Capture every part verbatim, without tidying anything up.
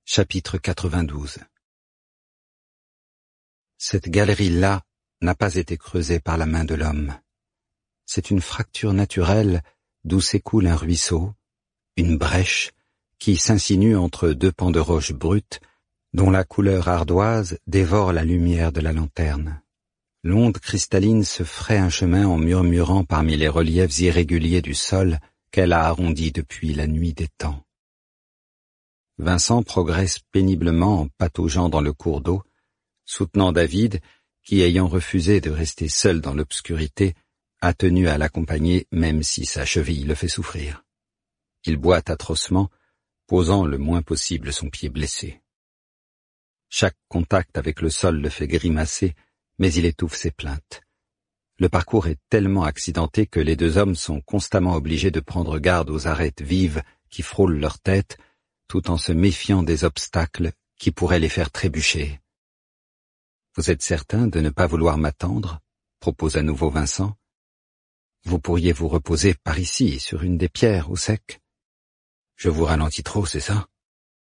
Chapitre quatre-vingt-douze. Cette galerie-là n'a pas été creusée par la main de l'homme. C'est une fracture naturelle d'où s'écoule un ruisseau, une brèche qui s'insinue entre deux pans de roches brutes dont la couleur ardoise dévore la lumière de la lanterne. L'onde cristalline se fraie un chemin en murmurant parmi les reliefs irréguliers du sol qu'elle a arrondi depuis la nuit des temps. Vincent progresse péniblement en pataugeant dans le cours d'eau, soutenant David, qui, ayant refusé de rester seul dans l'obscurité, a tenu à l'accompagner même si sa cheville le fait souffrir. Il boite atrocement, posant le moins possible son pied blessé. Chaque contact avec le sol le fait grimacer, mais il étouffe ses plaintes. Le parcours est tellement accidenté que les deux hommes sont constamment obligés de prendre garde aux arêtes vives qui frôlent leur tête, tout en se méfiant des obstacles qui pourraient les faire trébucher. « Vous êtes certain de ne pas vouloir m'attendre ?» propose à nouveau Vincent. « Vous pourriez vous reposer par ici, sur une des pierres, au sec. »« Je vous ralentis trop, c'est ça ?»«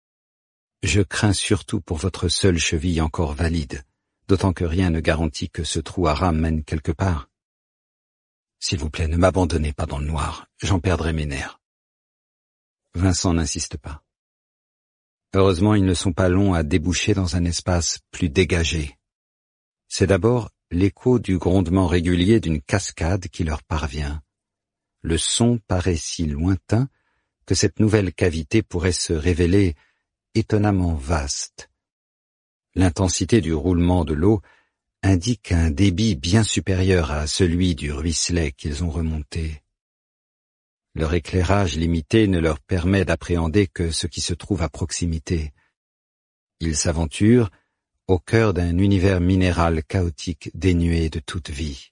Je crains surtout pour votre seule cheville encore valide, d'autant que rien ne garantit que ce trou à rame mène quelque part. S'il vous plaît, ne m'abandonnez pas dans le noir, j'en perdrai mes nerfs. » Vincent n'insiste pas. Heureusement, ils ne sont pas longs à déboucher dans un espace plus dégagé. C'est d'abord l'écho du grondement régulier d'une cascade qui leur parvient. Le son paraît si lointain que cette nouvelle cavité pourrait se révéler étonnamment vaste. L'intensité du roulement de l'eau indique un débit bien supérieur à celui du ruisselet qu'ils ont remonté. Leur éclairage limité ne leur permet d'appréhender que ce qui se trouve à proximité. Ils s'aventurent au cœur d'un univers minéral chaotique dénué de toute vie.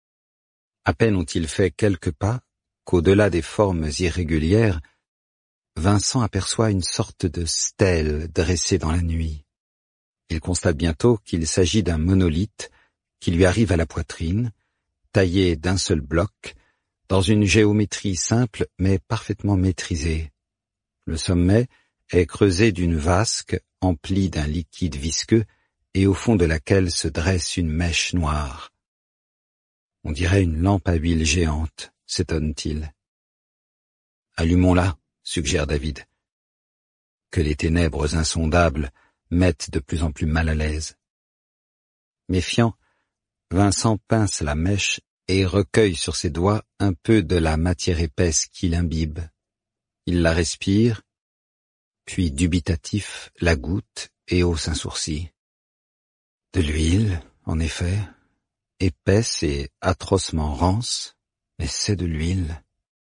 À peine ont-ils fait quelques pas qu'au-delà des formes irrégulières, Vincent aperçoit une sorte de stèle dressée dans la nuit. Il constate bientôt qu'il s'agit d'un monolithe qui lui arrive à la poitrine, taillé d'un seul bloc, dans une géométrie simple mais parfaitement maîtrisée. Le sommet est creusé d'une vasque emplie d'un liquide visqueux et au fond de laquelle se dresse une mèche noire. On dirait une lampe à huile géante, s'étonne-t-il. « Allumons-la », suggère David. Que les ténèbres insondables mettent de plus en plus mal à l'aise. Méfiant, Vincent pince la mèche et recueille sur ses doigts un peu de la matière épaisse qu'il imbibe. Il la respire, puis dubitatif, la goûte et hausse un sourcil. De l'huile, en effet, épaisse et atrocement rance, mais c'est de l'huile.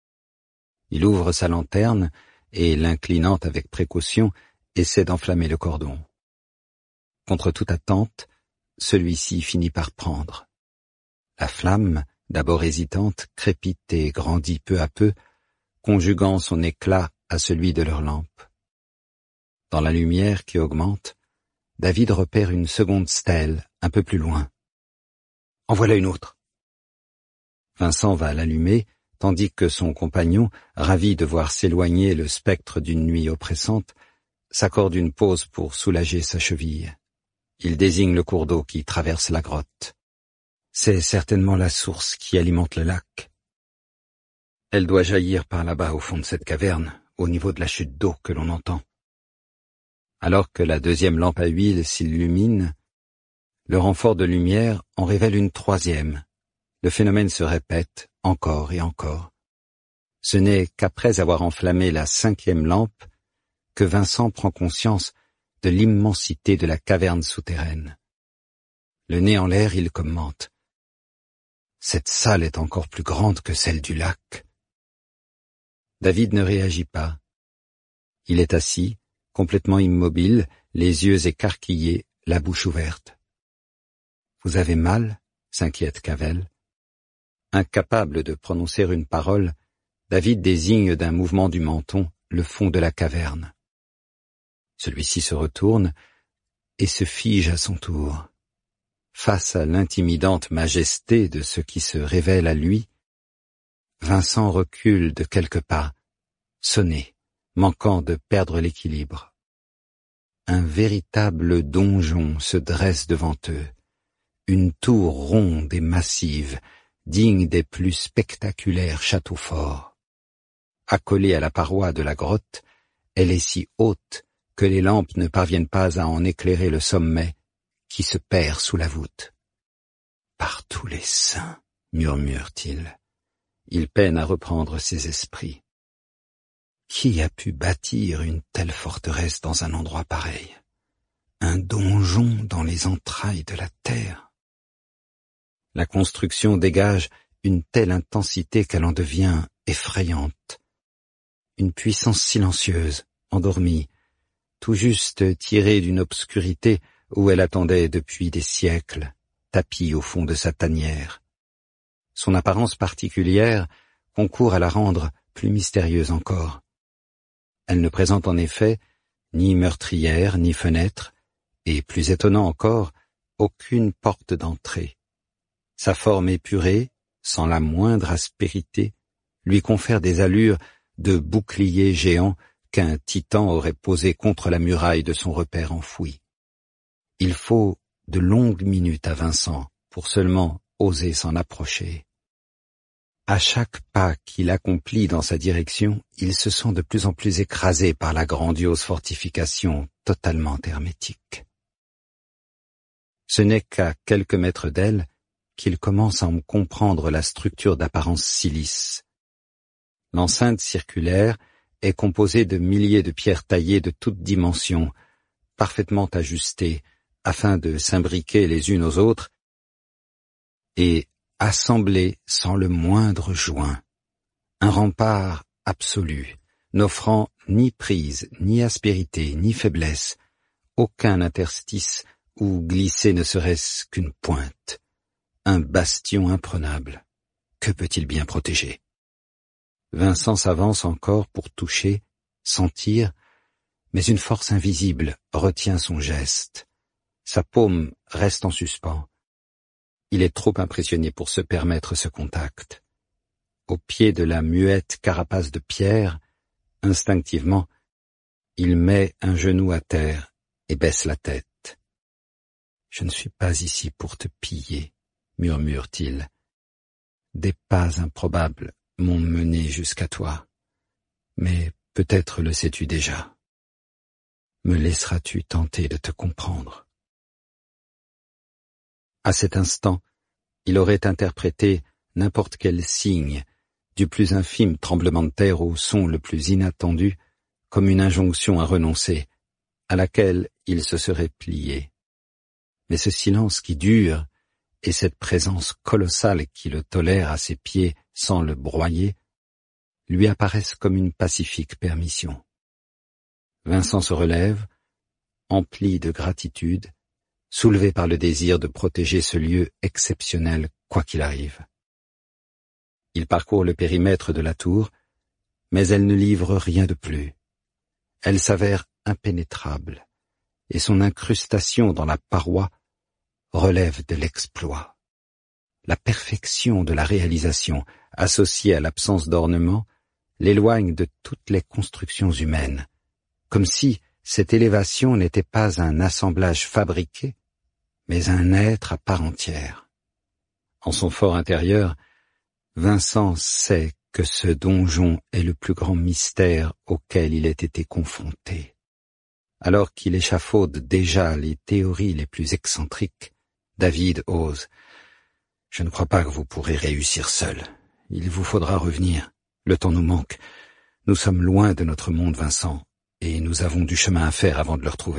Il ouvre sa lanterne et, l'inclinant avec précaution, essaie d'enflammer le cordon. Contre toute attente, celui-ci finit par prendre. La flamme, d'abord hésitante, crépite et grandit peu à peu, conjuguant son éclat à celui de leur lampe. Dans la lumière qui augmente, David repère une seconde stèle, un peu plus loin. « En voilà une autre !» Vincent va l'allumer, tandis que son compagnon, ravi de voir s'éloigner le spectre d'une nuit oppressante, s'accorde une pause pour soulager sa cheville. Il désigne le cours d'eau qui traverse la grotte. C'est certainement la source qui alimente le lac. Elle doit jaillir par là-bas au fond de cette caverne, au niveau de la chute d'eau que l'on entend. Alors que la deuxième lampe à huile s'illumine, le renfort de lumière en révèle une troisième. Le phénomène se répète encore et encore. Ce n'est qu'après avoir enflammé la cinquième lampe que Vincent prend conscience de l'immensité de la caverne souterraine. Le nez en l'air, il commente. Cette salle est encore plus grande que celle du lac. David ne réagit pas. Il est assis, complètement immobile, les yeux écarquillés, la bouche ouverte. « Vous avez mal ?» s'inquiète Cavell. Incapable de prononcer une parole, David désigne d'un mouvement du menton le fond de la caverne. Celui-ci se retourne et se fige à son tour. Face à l'intimidante majesté de ce qui se révèle à lui, Vincent recule de quelques pas, sonné, manquant de perdre l'équilibre. un véritable donjon se dresse devant eux, une tour ronde et massive, digne des plus spectaculaires châteaux forts. Accolée à la paroi de la grotte, elle est si haute que les lampes ne parviennent pas à en éclairer le sommet qui se perd sous la voûte. « Par tous les saints !» murmure-t-il. Il peine à reprendre ses esprits. Qui a pu bâtir une telle forteresse dans un endroit pareil? Un donjon dans les entrailles de la terre? La construction dégage une telle intensité qu'elle en devient effrayante. Une puissance silencieuse, endormie, tout juste tirée d'une obscurité où elle attendait depuis des siècles, tapie au fond de sa tanière. Son apparence particulière concourt à la rendre plus mystérieuse encore. Elle ne présente en effet ni meurtrière, ni fenêtre, et plus étonnant encore, aucune porte d'entrée. Sa forme épurée, sans la moindre aspérité, lui confère des allures de bouclier géant qu'un titan aurait posé contre la muraille de son repaire enfoui. Il faut de longues minutes à Vincent pour seulement oser s'en approcher. À chaque pas qu'il accomplit dans sa direction, il se sent de plus en plus écrasé par la grandiose fortification totalement hermétique. Ce n'est qu'à quelques mètres d'elle qu'il commence à en comprendre la structure d'apparence si lisse. L'enceinte circulaire est composée de milliers de pierres taillées de toutes dimensions, parfaitement ajustées, afin de s'imbriquer les unes aux autres, et assemblées sans le moindre joint. Un rempart absolu, n'offrant ni prise, ni aspérité, ni faiblesse, aucun interstice où glisser ne serait-ce qu'une pointe. Un bastion imprenable. Que peut-il bien protéger? Vincent s'avance encore pour toucher, sentir, mais une force invisible retient son geste. Sa paume reste en suspens. Il est trop impressionné pour se permettre ce contact. Au pied de la muette carapace de pierre, instinctivement, il met un genou à terre et baisse la tête. « Je ne suis pas ici pour te piller, » murmure-t-il. « Des pas improbables m'ont mené jusqu'à toi, mais peut-être le sais-tu déjà. Me laisseras-tu tenter de te comprendre ?» À cet instant, il aurait interprété n'importe quel signe, du plus infime tremblement de terre au son le plus inattendu, comme une injonction à renoncer, à laquelle il se serait plié. Mais ce silence qui dure, et cette présence colossale qui le tolère à ses pieds sans le broyer, lui apparaissent comme une pacifique permission. Vincent se relève, empli de gratitude, soulevé par le désir de protéger ce lieu exceptionnel quoi qu'il arrive. Il parcourt le périmètre de la tour, mais elle ne livre rien de plus. Elle s'avère impénétrable, et son incrustation dans la paroi relève de l'exploit. La perfection de la réalisation, associée à l'absence d'ornement, l'éloigne de toutes les constructions humaines, comme si cette élévation n'était pas un assemblage fabriqué, mais un être à part entière. En son fort intérieur, Vincent sait que ce donjon est le plus grand mystère auquel il ait été confronté. Alors qu'il échafaude déjà les théories les plus excentriques, David ose. « Je ne crois pas que vous pourrez réussir seul. Il vous faudra revenir. Le temps nous manque. Nous sommes loin de notre monde, Vincent, et nous avons du chemin à faire avant de le retrouver. »